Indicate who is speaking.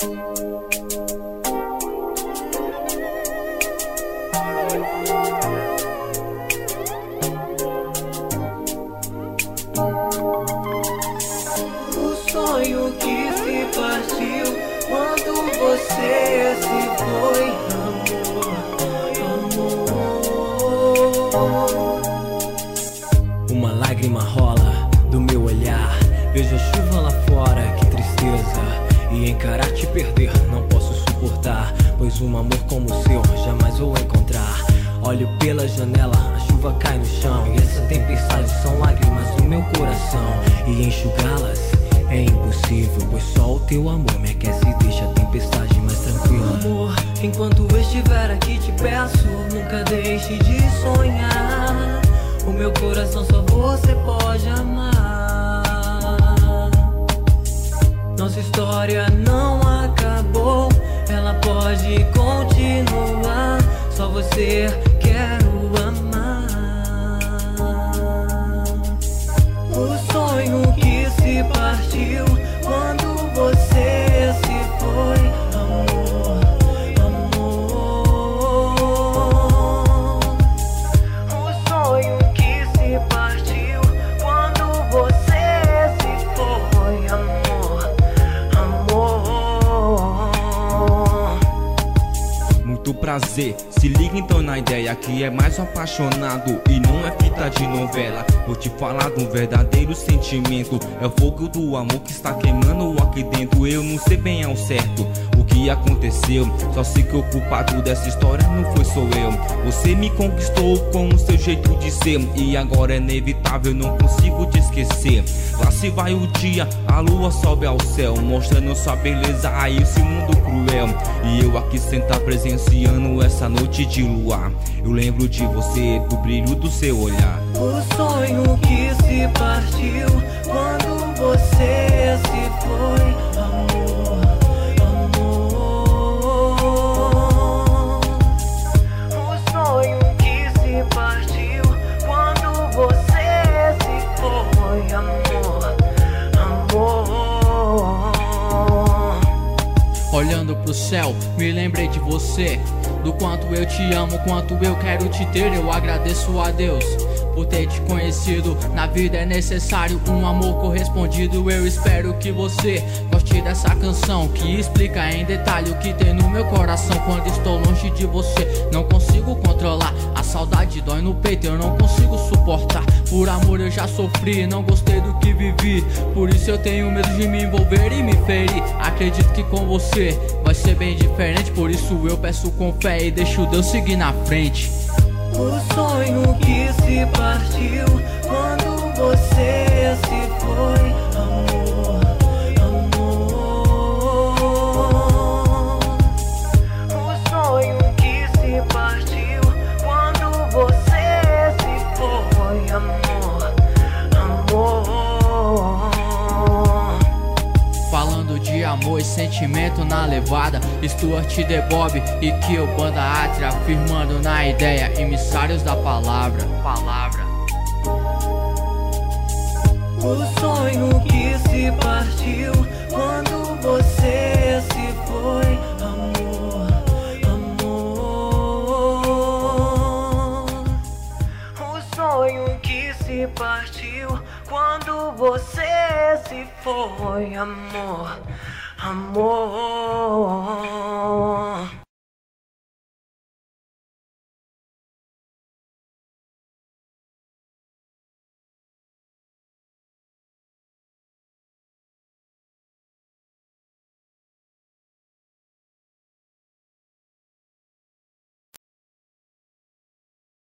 Speaker 1: Sonho que se partiu quando você se foi, amor. Uma lágrima rola do meu olhar, vejo a chuva lá fora, que tristeza. E encarar te perder não posso suportar, pois um amor como o seu jamais vou encontrar. Olho pela janela, a chuva cai no chão, e essa tempestade são lágrimas do meu coração. E enxugá-las é impossível, pois só o teu amor me aquece e deixa a tempestade mais tranquila. Amor, enquanto eu estiver aqui te peço, nunca deixe de sonhar. O meu coração só você pode amar. Nossa história não acabou, ela pode continuar. Só você quero amar. O sonho que se partiu quando você se foi, amor, amor. O sonho que se partiu quando você se foi, amor, amor.
Speaker 2: Muito prazer, se liga então na ideia que é mais um apaixonado e não é fita de novela. Vou te falar de um verdadeiro sentimento, é o fogo do amor que está queimando aqui dentro. Eu não sei bem ao certo o que aconteceu, só sei que o culpado dessa história não foi só eu. Você me conquistou com o seu jeito de ser, e agora é inevitável, não consigo te esquecer. Lá se vai o dia, a lua sobe ao céu, mostrando sua beleza a esse mundo cruel. E eu aqui sentado presenciando essa noite de luar, eu lembro de você, do brilho do seu olhar.
Speaker 1: O sonho que se partiu quando você se foi, amor, amor. O sonho que se partiu quando você se foi, amor, amor.
Speaker 3: Olhando pro céu, me lembrei de você, do quanto eu te amo, quanto eu quero te ter. Eu agradeço a Deus por ter te conhecido. Na vida é necessário um amor correspondido. Eu espero que você goste dessa canção, que explica em detalhe o que tem no meu coração. Quando estou longe de você, não consigo controlar. A saudade dói no peito, eu não consigo suportar. Por amor eu já sofri, não gostei do que vivi, por isso eu tenho medo de me envolver e me ferir. Acredito que com você vai ser bem diferente, por isso eu peço com fé e deixo Deus seguir na frente.
Speaker 1: O sonho que se partiu quando você se foi, amor, amor. O sonho que se partiu quando você se foi, amor, amor.
Speaker 3: Falando de amor e sentimento na levada, Stuart The Bob e Kill Banda Átria, afirmando na ideia, emissários da palavra.
Speaker 1: O sonho que se partiu quando você se foi, amor, amor. O sonho que se partiu quando você se foi, amor, amor.